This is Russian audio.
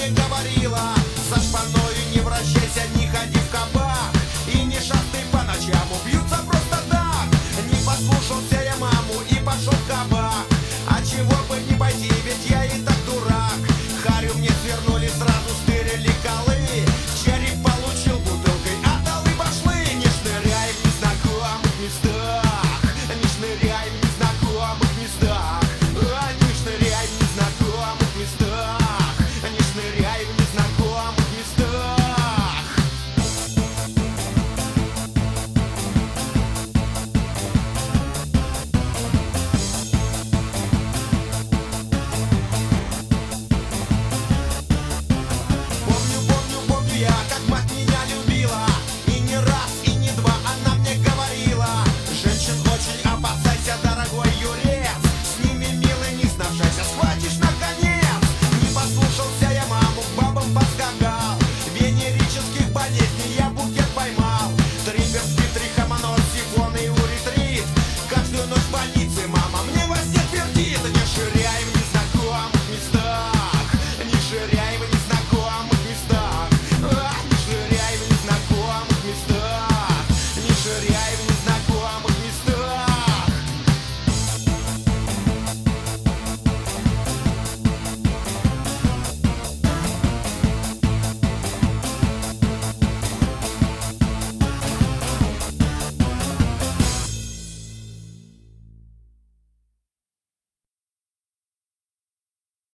мне говорила: за шпаною не вращайся, не ходи в кабак и не шастай по ночам, убьются просто так. Не послушался я маму и пошел в кабак. А чего бы не пойти, ведь я и так дурак. Харю мне свернули, сразу стырили колы.